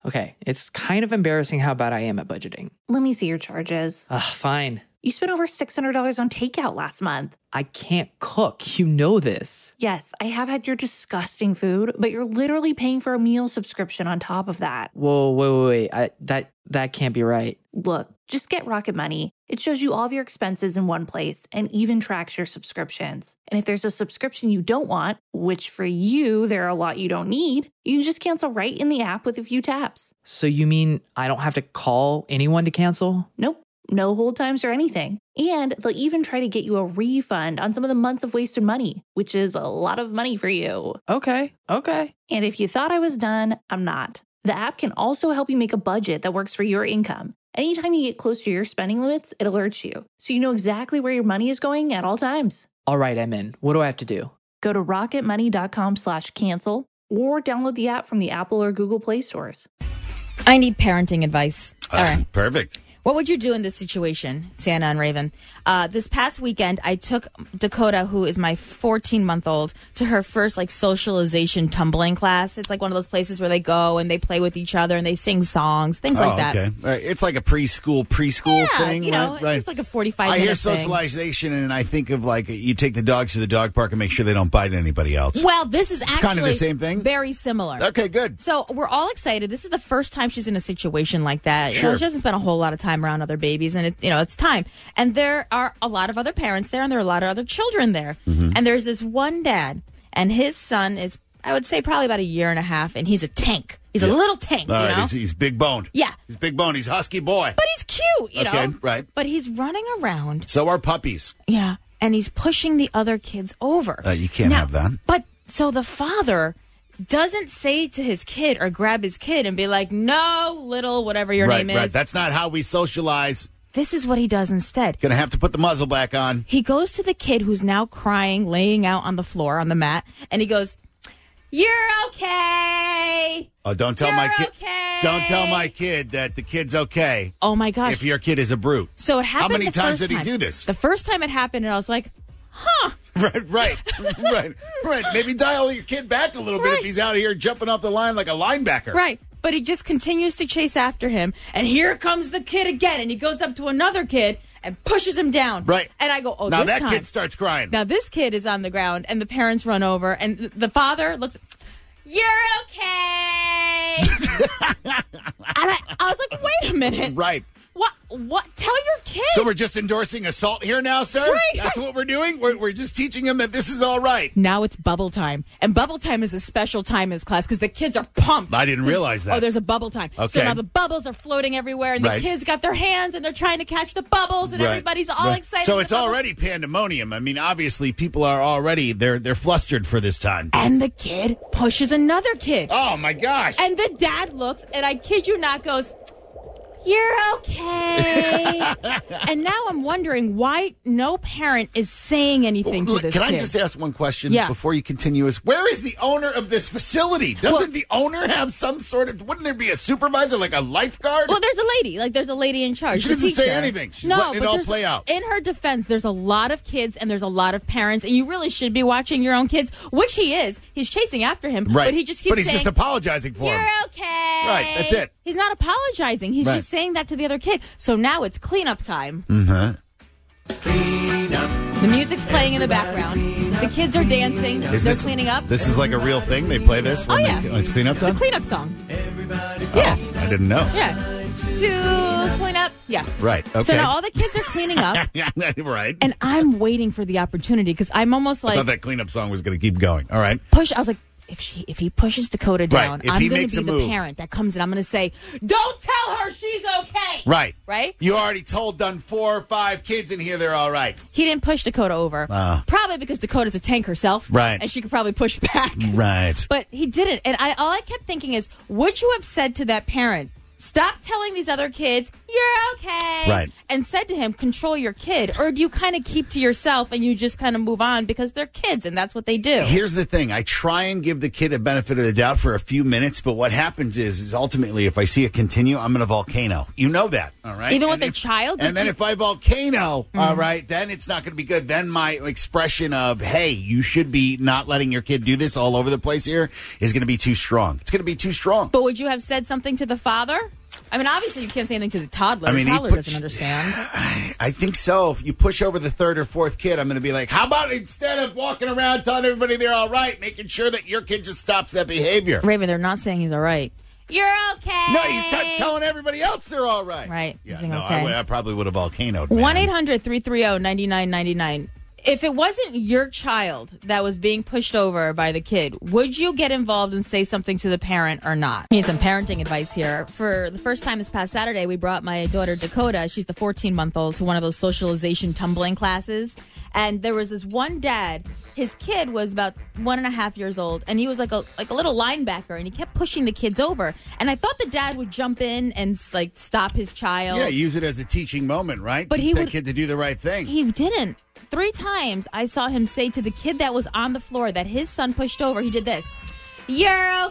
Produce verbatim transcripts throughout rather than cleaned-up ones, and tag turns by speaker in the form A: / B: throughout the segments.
A: Okay, it's kind of embarrassing how bad I am at budgeting.
B: Let me see your charges.
A: Ugh, fine.
B: You spent over six hundred dollars on takeout last month.
A: I can't cook. You know this.
B: Yes, I have had your disgusting food, but you're literally paying for a meal subscription on top of that.
A: Whoa, wait, wait, wait. I, that, that can't be right.
B: Look, just get Rocket Money. It shows you all of your expenses in one place and even tracks your subscriptions. And if there's a subscription you don't want, which for you, there are a lot you don't need, you can just cancel right in the app with a few taps.
A: So you mean I don't have to call anyone to cancel?
B: Nope. No hold times or anything. And they'll even try to get you a refund on some of the months of wasted money, which is a lot of money for you.
A: Okay, okay.
B: And if you thought I was done, I'm not. The app can also help you make a budget that works for your income. Anytime you get close to your spending limits, it alerts you, so you know exactly where your money is going at all times.
A: All right, I'm in. What do I have to do?
B: Go to rocketmoney.com slash cancel or download the app from the Apple or Google Play stores.
C: I need parenting advice. All
D: Uh,
C: right.
D: Perfect.
C: What would you do in this situation, Santa and Raven? Uh, this past weekend, I took Dakota, who is my fourteen-month-old, to her first, like, socialization tumbling class. It's like one of those places where they go and they play with each other and they sing songs, things
D: oh,
C: like that.
D: okay. All right. It's like a preschool, preschool
C: Yeah,
D: thing,
C: you know,
D: right? right.
C: it's like a forty-five minute
D: I hear
C: thing.
D: socialization, and I think of, like, you take the dogs to the dog park and make sure they don't bite anybody else.
C: Well, this is actually
D: kind of the same thing?
C: very similar.
D: Okay, good.
C: So we're all excited. This is the first time she's in a situation like that. You know,
D: Sure.
C: she doesn't spend a whole lot of time around other babies, and it, you know, it's time. And there are a lot of other parents there, and there are a lot of other children there.
D: Mm-hmm.
C: And there's this one dad, and his son is, I would say, probably about a year and a half, and he's a tank. He's
D: Yeah.
C: a little tank,
D: All
C: you
D: right,
C: know?
D: he's, he's big boned.
C: Yeah.
D: He's big boned. He's a husky boy.
C: But he's cute, you
D: Okay,
C: know?
D: right.
C: But he's running around.
D: So are puppies.
C: Yeah. And he's pushing the other kids over.
D: Uh, you can't
C: Now,
D: have that.
C: But so the father doesn't say to his kid or grab his kid and be like, no, little, whatever your
D: right,
C: name is.
D: right. That's not how we socialize.
C: This is what he does instead.
D: Gonna have to put the muzzle back on.
C: He goes to the kid who's now crying, laying out on the floor on the mat, and he goes, "You're okay.
D: Oh, don't tell
C: You're
D: my kid.
C: okay."
D: Don't tell my kid that the kid's okay.
C: Oh my gosh.
D: If your kid is a brute.
C: So it happened
D: How many
C: the
D: times
C: first
D: did he
C: time.
D: do this?
C: The first time it happened, and I was like, huh.
D: Right, right, right, right. Maybe dial your kid back a little bit
C: Right.
D: if he's out here jumping off the line like a linebacker.
C: Right. But he just continues to chase after him. And here comes the kid again. And he goes up to another kid and pushes him down.
D: Right.
C: And I go, oh,
D: Now
C: this
D: that
C: time.
D: kid starts crying.
C: Now this kid is on the ground and the parents run over. And th- the father looks, you're okay. and I, I was like, wait a minute.
D: Right.
C: What? What? Tell your kid.
D: So we're just endorsing assault here now, sir?
C: Right.
D: That's what we're doing? We're, we're just teaching him that this is all right.
C: Now it's bubble time. And bubble time is a special time in this class because the kids are pumped.
D: I didn't
C: 'Cause-
D: realize that.
C: Oh, there's a bubble time. So
D: Okay.
C: now the bubbles are floating everywhere, and
D: Right.
C: the kids got their hands, and they're trying to catch the bubbles, and
D: Right.
C: everybody's all
D: Right.
C: excited.
D: So
C: with
D: it's
C: the bubbles.
D: already pandemonium. I mean, obviously, people are already, they're they're flustered for this time.
C: And the kid pushes another kid.
D: Oh, my gosh.
C: And the dad looks, and I kid you not, goes, you're okay. And now I'm wondering why no parent is saying anything to
D: Look,
C: this
D: Can
C: kid.
D: I just ask one question
C: Yeah.
D: before you continue? Is where is the owner of this facility? Doesn't the owner have some sort of, wouldn't there be a supervisor, like a lifeguard?
C: Well, there's a lady. Like, there's a lady in charge.
D: She
C: the
D: doesn't say
C: teacher.
D: anything. She's
C: no,
D: letting it
C: but
D: all
C: there's-
D: play out.
C: In her defense, there's a lot of kids and there's a lot of parents, and you really should be watching your own kids, which he is. He's chasing after him,
D: Right.
C: but he just keeps
D: But he's
C: saying,
D: just apologizing for
C: you're
D: him.
C: okay.
D: Right, that's it.
C: He's not apologizing. He's
D: Right.
C: just saying that to the other kid. So now it's cleanup time.
D: Mm-hmm.
C: The music's playing in the background. The kids are dancing.
D: Is
C: They're
D: this,
C: cleaning up.
D: This is like a real thing? They play this when
C: Oh, yeah.
D: they, when it's cleanup
C: the
D: time?
C: cleanup song. Yeah.
D: I didn't know.
C: Yeah. To clean up. Yeah.
D: Right, okay.
C: So now all the kids are cleaning up.
D: right.
C: And I'm waiting for the opportunity because I'm almost
D: I
C: like
D: thought that cleanup song was going to keep going. All right.
C: push. I was like, if she if he pushes Dakota down,
D: If
C: I'm
D: he
C: going
D: makes
C: to
D: a
C: be the
D: move.
C: parent that comes in. I'm going to say, don't tell her she's okay.
D: Right.
C: Right?
D: You already told done four or five kids in here they're all right.
C: He didn't push Dakota over.
D: Ah.
C: Probably because Dakota's a tank herself.
D: Right.
C: And she could probably push back.
D: Right.
C: But he didn't. And I all I kept thinking is, would you have said to that parent, stop telling these other kids, you're okay,
D: Right.
C: and said to him, control your kid? Or do you kind of keep to yourself and you just kind of move on because they're kids and that's what they do?
D: Here's the thing. I try and give the kid a benefit of the doubt for a few minutes, but what happens is, is ultimately if I see it continue, I'm going to volcano. You know that, all right?
C: Even
D: and
C: with
D: if,
C: a child?
D: And then
C: you-
D: if I volcano, mm-hmm. all right, then it's not going to be good. Then my expression of, hey, you should be not letting your kid do this all over the place here is going to be too strong. It's going to be too strong.
C: But would you have said something to the father? I mean, obviously you can't say anything to the toddler.
D: I mean,
C: the toddler
D: he puts-
C: doesn't understand.
D: I, I think so. If you push over the third or fourth kid, I'm going to be like, how about instead of walking around telling everybody they're all right, making sure that your kid just stops that behavior?
C: Raven, they're not saying he's all right. You're okay.
D: No, he's t- telling everybody else they're all right.
C: Right.
D: Yeah,
C: He's
D: no,
C: okay.
D: I, would- I probably would have volcanoed. man.
C: one eight hundred three three zero nine nine nine nine. If it wasn't your child that was being pushed over by the kid, would you get involved and say something to the parent or not? Need some parenting advice here. For the first time this past Saturday, we brought my daughter Dakota, she's the fourteen-month-old, to one of those socialization tumbling classes. And there was this one dad, his kid was about one and a half years old, and he was like a like a little linebacker, and he kept pushing the kids over. And I thought the dad would jump in and like stop his child.
D: Yeah, use it as a teaching moment, right?
C: But
D: Teach
C: he
D: that
C: would-
D: kid to do the right thing.
C: He didn't. Three times I saw him say to the kid that was on the floor that his son pushed over, he did this. You're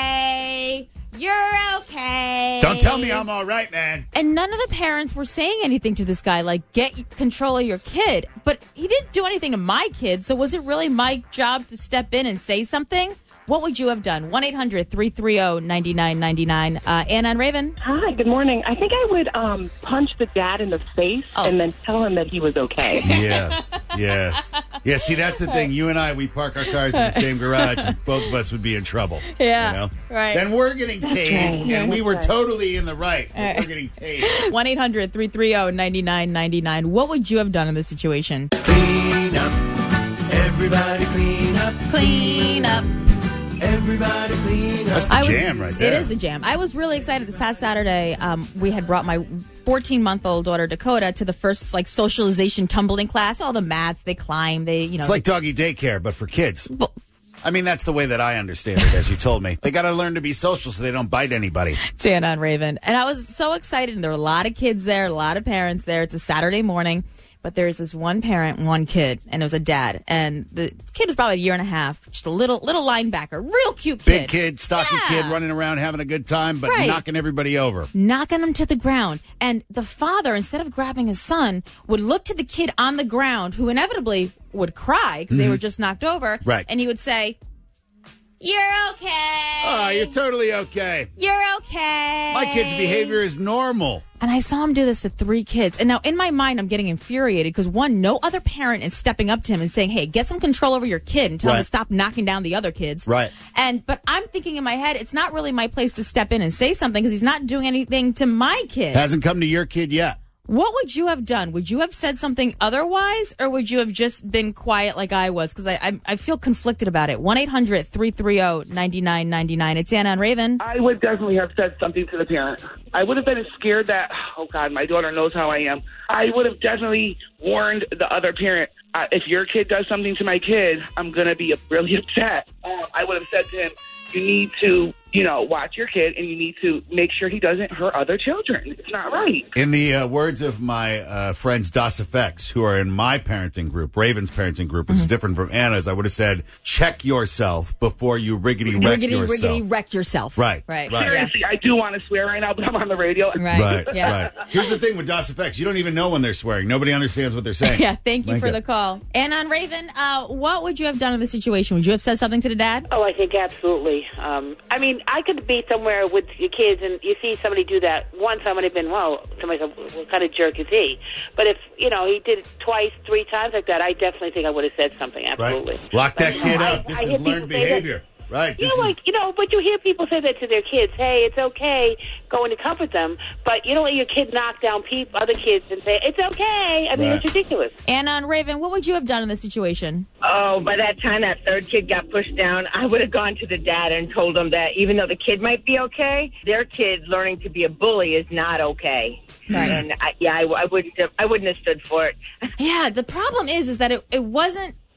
C: okay. You're okay.
D: Don't tell me I'm all right, man.
C: And none of the parents were saying anything to this guy, like, get control of your kid. But he didn't do anything to my kid, so was it really my job to step in and say something? What would you have done? one eight hundred three three zero nine nine nine nine. Uh, Anna and Raven?
E: Hi, good morning. I think I would um, punch the dad in the face
C: Oh.
E: and then tell him that he was okay.
D: Yes, yes. Yeah, see, that's the thing. You and I, we park our cars in the same garage, and both of us would be in trouble.
C: Yeah,
D: You know?
C: right.
D: Then we're getting tased, and we were totally in the right. but
C: right.
D: We're getting tased.
C: one eight hundred three three zero nine nine nine nine. What would you have done in this situation?
F: Clean up. Everybody clean up.
C: Clean up.
F: Everybody clean up.
D: That's the
C: I was-
D: jam right there.
C: It is the jam. I was really excited this past Saturday. Um, we had brought my fourteen-month-old daughter Dakota to the first like socialization tumbling class. All the mats, they climb, they you know.
D: It's like doggy daycare, but for kids.
C: But-
D: I mean, that's the way that I understand it, as you told me. They got to learn to be social so they don't bite anybody.
C: Tana and Raven. And I was so excited. And there were a lot of kids there, a lot of parents there. It's a Saturday morning. But there's this one parent, one kid, and it was a dad. And the kid was probably a year and a half, just a little little linebacker, real cute kid.
D: Big kid, stocky
C: Yeah.
D: kid, running around having a good time, but
C: Right.
D: knocking everybody over.
C: Knocking him to the ground. And the father, instead of grabbing his son, would look to the kid on the ground, who inevitably would cry because they were just knocked over.
D: Right.
C: And he would say, you're okay.
D: Oh, you're totally okay.
C: You're okay.
D: My kid's behavior is normal.
C: And I saw him do this to three kids. And now in my mind, I'm getting infuriated because one, no other parent is stepping up to him and saying, hey, get some control over your kid and tell him
D: Right.
C: to stop knocking down the other kids.
D: Right.
C: And, but I'm thinking in my head, it's not really my place to step in and say something because he's not doing anything to my kid.
D: Hasn't come to your kid yet.
C: What would you have done? Would you have said something otherwise, or would you have just been quiet like I was? Because I, I I feel conflicted about it. one eight hundred three three zero nine nine nine nine. It's Anna and Raven.
E: I would definitely have said something to the parent. I would have been scared that, oh, God, my daughter knows how I am. I would have definitely warned the other parent, uh, if your kid does something to my kid, I'm going to be really upset. Uh, I would have said to him, you need to, you know, watch your kid, and you need to make sure he doesn't hurt other children. It's not right.
D: In the uh, words of my uh, friends Das Effects, who are in my parenting group, Raven's parenting group, which is different from Anna's, I would have said, check yourself before you riggedy wreck
C: Riggedy,
D: yourself.
C: riggedy, wreck yourself.
D: Right,
C: Right.
D: right.
C: Yeah.
E: Seriously, I do want to swear right now, but I'm on the radio.
C: Right.
D: Right,
C: Yeah.
D: right. Here's the thing with Das Effects. You don't even know when they're swearing. Nobody understands what they're saying.
C: Yeah, thank you
D: Thank
C: for
D: you.
C: the call. Anna and Raven, uh, what would you have done in this situation? Would you have said something to the dad?
G: Oh, I think absolutely. Um, I mean, I could be somewhere with your kids and you see somebody do that once, I would have been, well, to myself, what kind of jerk is he? But if, you know, he did it twice, three times like that, I definitely think I would have said something, absolutely.
D: Right. Lock that
G: But,
D: kid
G: you know,
D: up.
G: I-
D: This
G: I
D: is
G: hear
D: learned
G: people say that-
D: behavior. Right.
G: You
D: This
G: know,
D: is-
G: like, you know, but you hear people say that to their kids, hey, it's okay, going to comfort them, but you don't let your kid knock down peop other kids and say, it's okay. I mean,
D: Right.
G: it's ridiculous.
C: Anna and Raven, what would you have done in this situation?
H: Oh, by that time that third kid got pushed down, I would have gone to the dad and told him that even though the kid might be okay, their kid learning to be a bully is not okay.
C: Right.
H: And I, yeah, I, I wouldn't have, I wouldn't have stood for it.
C: Yeah, the problem is, is that it, it wasn't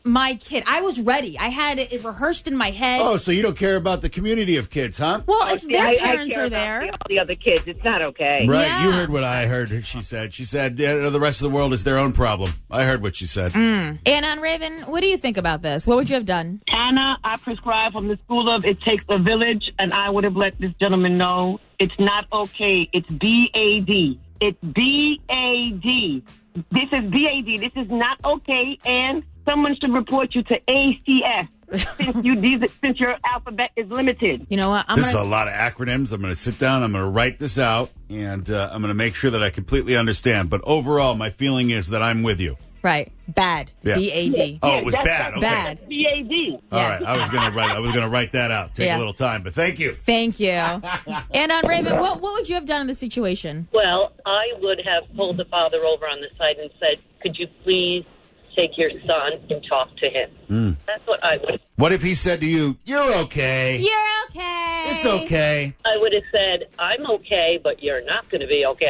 C: my kid. I was ready. I had it rehearsed in my head.
D: Oh, so you don't care about the community of kids, huh?
C: Well, if
H: See,
C: their
H: I,
C: parents
H: I care
C: are
H: about
C: there.
H: the- all the other kids. It's not okay.
D: Right,
C: Yeah.
D: you heard what I heard. She said. She said uh, the rest of the world is their own problem. I heard what she said.
C: Anna and Raven, what do you think about this? What would you have done?
I: Anna, I prescribe from the school of it takes a village, and I would have let this gentleman know it's not okay. It's B A D. It's B A D. This is B A D. This is not okay, and someone should report you to A C S since you these, since your alphabet is limited.
C: You know what? I'm
D: This is
C: gonna,
D: a lot of acronyms. I'm going to sit down. I'm going to write this out, and uh, I'm going to make sure that I completely understand. But overall, my feeling is that I'm with you.
C: right. Bad.
D: Yeah.
C: B A D.
D: Oh, it was
I: that's-
D: bad. Okay.
C: Bad.
I: B A D.
D: All
C: Yeah.
D: right. I was going to write. I was going to write that out. Take
C: Yeah.
D: a little time, but thank you.
C: Thank you. And on Raven, what what would you have done in this situation?
J: Well, I would have pulled the father over on the side and said, could you please take your son and talk to him?
D: Mm.
J: That's what I would have.
D: What if he said to you, "You're okay.
C: You're okay.
D: It's okay."
J: I would have said, I'm okay, but you're not going to be okay.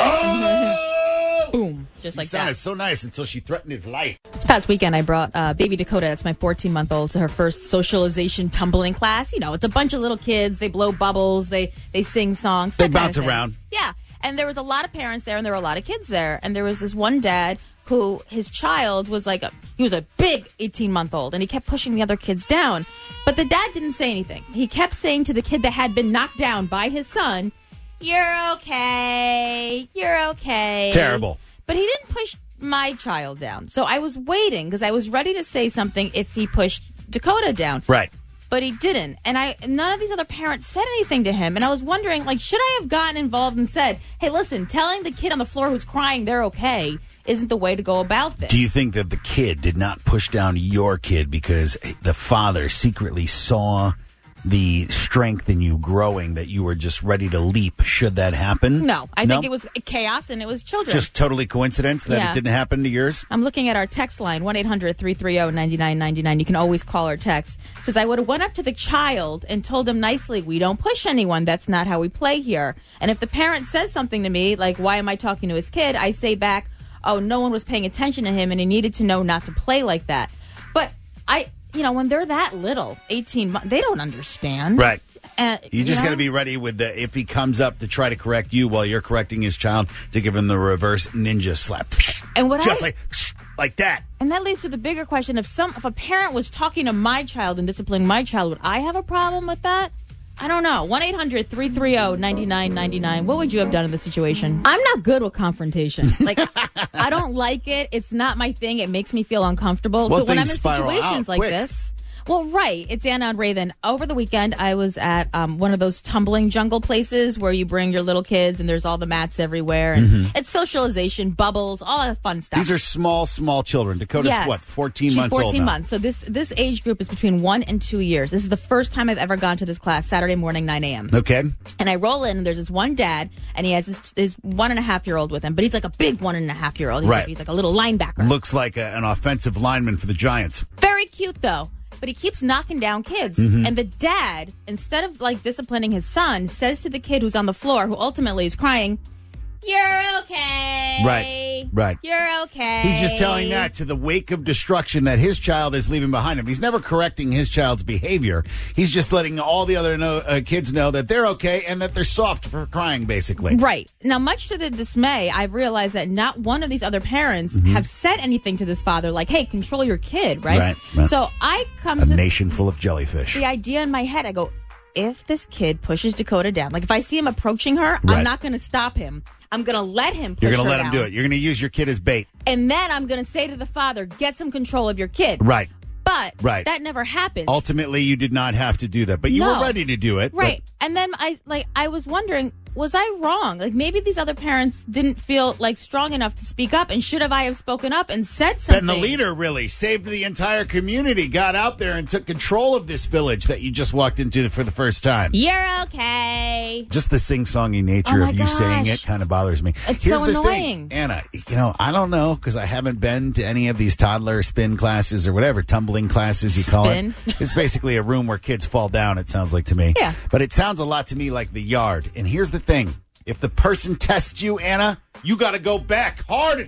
D: Oh!
C: Boom. Just
D: She
C: like
D: sounded
C: that.
D: so nice until she threatened his life.
C: This past weekend, I brought uh, baby Dakota, that's my fourteen-month-old, to her first socialization tumbling class. You know, it's a bunch of little kids. They blow bubbles. They they sing songs.
D: They
C: that kind
D: bounce
C: of thing.
D: around.
C: Yeah. And there was a lot of parents there, and there were a lot of kids there. And there was this one dad who, his child was like, a, he was a big eighteen-month-old, and he kept pushing the other kids down. But the dad didn't say anything. He kept saying to the kid that had been knocked down by his son, "You're okay. You're okay."
D: Terrible.
C: But he didn't push my child down. So I was waiting because I was ready to say something if he pushed Dakota down.
D: Right.
C: But he didn't. And I none of these other parents said anything to him. And I was wondering, like, should I have gotten involved and said, hey, listen, telling the kid on the floor who's crying they're okay isn't the way to go about this.
D: Do you think that the kid did not push down your kid because the father secretly saw the strength in you growing, that you were just ready to leap should that happen?
C: No. I think it was chaos and it was children.
D: Just totally coincidence that
C: Yeah.
D: it didn't happen to yours?
C: I'm looking at our text line, one eight hundred three three zero nine nine nine nine. You can always call or text. It says, I would have went up to the child and told him nicely, we don't push anyone. That's not how we play here. And if the parent says something to me, like, why am I talking to his kid? I say back, oh, no one was paying attention to him and he needed to know not to play like that. But I, you know, when they're that little, eighteen months, they don't understand.
D: Right.
C: And,
D: You just
C: know?
D: got to be ready with the, if he comes up to try to correct you while you're correcting his child, to give him the reverse ninja slap.
C: And what
D: Just
C: I,
D: like, like that.
C: And that leads to the bigger question: if some, if a parent was talking to my child and disciplining my child, would I have a problem with that? I don't know. one eight hundred three three zero nine nine nine nine. What would you have done in this situation? I'm not good with confrontation. Like, I don't like it. It's not my thing. It makes me feel uncomfortable.
D: Well,
C: so when I'm in
D: things spiral
C: situations
D: out
C: like
D: quick.
C: this. Well, right. It's Anna and Raven. Over the weekend, I was at um, one of those tumbling jungle places where you bring your little kids and there's all the mats everywhere. And
D: Mhm.
C: it's socialization, bubbles, all that fun stuff.
D: These are small, small children. Dakota's
C: Yes.
D: what, fourteen
C: She's
D: months old
C: fourteen
D: now?
C: months. So this this age group is between one and two years. This is the first time I've ever gone to this class, Saturday morning, nine a.m.
D: Okay.
C: And I roll in, and there's this one dad, and he has his, his one and a half year old with him, but he's like a big one and a half year old. He's,
D: Right.
C: like, he's like a little linebacker.
D: Looks like a, an offensive lineman for the Giants.
C: Very cute, though. But he keeps knocking down kids.
D: Mhm.
C: And the dad, instead of like disciplining his son, says to the kid who's on the floor, who ultimately is crying, "You're okay.
D: Right, right.
C: You're okay."
D: He's just telling that to the wake of destruction that his child is leaving behind him. He's never correcting his child's behavior. He's just letting all the other know, uh, kids know that they're okay and that they're soft for crying, basically.
C: Right. Now, much to the dismay, I've realized that not one of these other parents
D: Mhm.
C: have said anything to this father like, hey, control your kid, right?
D: Right, right.
C: So I come
D: A
C: to
D: nation full of jellyfish.
C: the idea in my head. I go, if this kid pushes Dakota down, like if I see him approaching her,
D: Right.
C: I'm not going to stop him. I'm going to let him push
D: You're going to
C: her
D: let him
C: down.
D: do it. You're going to use your kid as bait.
C: And then I'm going to say to the father, get some control of your kid.
D: Right.
C: But
D: Right.
C: that never happens.
D: Ultimately, you did not have to do that, but you
C: No.
D: were ready to do it. but-
C: Right. And then I like I was wondering, was I wrong? Like maybe these other parents didn't feel like strong enough to speak up, and should have I have spoken up and said something?
D: Then the leader really saved the entire community, got out there and took control of this village that you just walked into for the first time.
C: You're okay.
D: Just the sing-songy nature
C: Oh my
D: of you saying
C: gosh.
D: it kind of bothers me.
C: It's
D: Here's
C: so
D: the
C: annoying.
D: thing, Anna, you know, I don't know because I haven't been to any of these toddler spin classes or whatever, tumbling classes you call
C: Spin.
D: it. It's basically a room where kids fall down, it sounds like to me.
C: Yeah.
D: But it sounds a lot to me like the yard. And here's the thing. If the person tests you, Anna, you got to go back hard at them.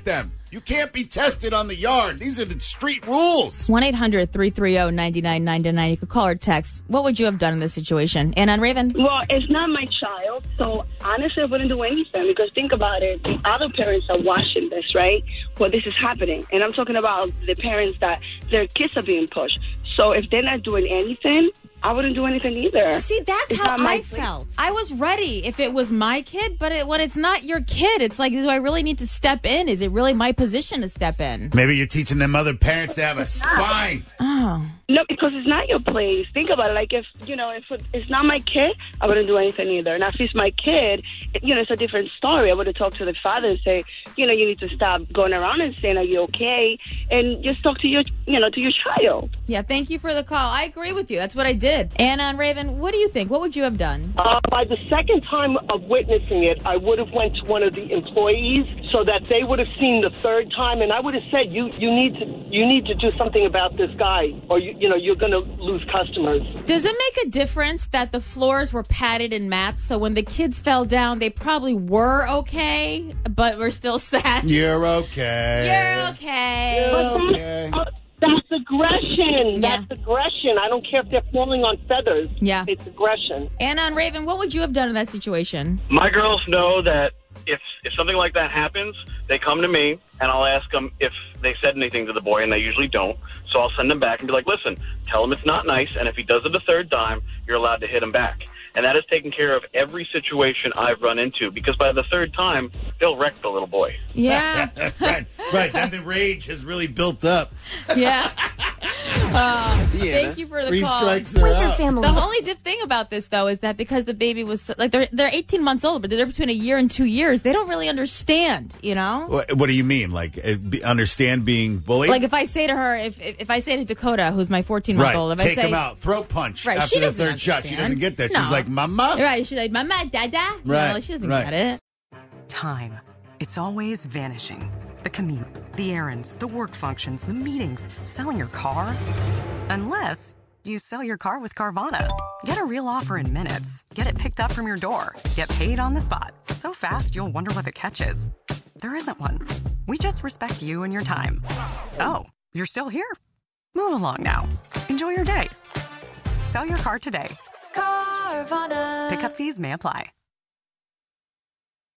D: You can't be tested on the yard. These are the street rules.
C: one eight hundred three three zero nine nine nine nine. You could call or text. What would you have done in this situation? Anna and Raven?
K: Well, it's not my child, so honestly, I wouldn't do anything because think about it. The other parents are watching this, right? Well, this is happening. And I'm talking about the parents that their kids are being pushed. So if they're not doing anything, I wouldn't do anything either.
C: See, that's
K: It's
C: how
K: not my
C: I
K: place.
C: felt. I was ready if it was my kid, but it, when it's not your kid, it's like, do I really need to step in? Is it really my position to step in?
D: Maybe you're teaching them other parents to have a spine.
C: Oh.
K: No, because it's not your place. Think about it. Like, if, you know, if it's not my kid, I wouldn't do anything either. Now, if it's my kid, it, you know, it's a different story. I would have talked to the father and say, you know, you need to stop going around and saying, are you okay? And just talk to your, you know, to your child.
C: Yeah, thank you for the call. I agree with you. That's what I did. Anna and Raven, what do you think? What would you have done?
L: Uh, by the second time of witnessing it, I would have went to one of the employees so that they would have seen the third time, and I would have said, "You, you need to, you need to do something about this guy, or you, you know, you're going to lose customers."
C: Does it make a difference that the floors were padded in mats, so when the kids fell down, they probably were okay, but were still sad?
D: You're okay.
C: You're okay.
L: But that's, uh, that's aggression.
C: Yeah.
L: That's aggression. I don't care if they're falling on feathers.
C: Yeah.
L: It's aggression.
C: Anna and Raven, what would you have done in that situation?
M: My girls know that if if something like that happens, they come to me, and I'll ask them if they said anything to the boy, and they usually don't. So I'll send them back and be like, listen, tell him it's not nice, and if he does it a third time, you're allowed to hit him back. And that has taken care of every situation I've run into, because by the third time, they'll wreck the little boy.
C: Yeah.
D: right, right. Then the rage has really built up.
C: Yeah. Uh,
D: Yeah,
C: thank you for the
D: three
C: call.
D: strikes, they're Winter out. family.
C: The only diff thing about this, though, is that because the baby was so- like they're they're eighteen months old, but they're between a year and two years. They don't really understand, you know.
D: What, what do you mean? Like, uh, be, understand being bullied?
C: Like if I say to her, if if, if I say to Dakota, who's my fourteen month
D: right.
C: old, if
D: Take
C: I say,
D: him out, throat punch
C: Right,
D: after
C: she
D: the
C: doesn't
D: third shot. She
C: understand.
D: doesn't get that.
C: No.
D: She's like, Mama.
C: Right? She's like, Mama, Dada. You
D: Right,
C: know, she doesn't
D: right.
C: get it.
N: Time. It's always vanishing. The commute, the errands, the work functions, the meetings, selling your car. Unless you sell your car with Carvana. Get a real offer in minutes. Get it picked up from your door. Get paid on the spot. So fast, you'll wonder what the catch is. There isn't one. We just respect you and your time. Oh, you're still here? Move along now. Enjoy your day. Sell your car today.
O: Carvana.
N: Pickup fees may apply.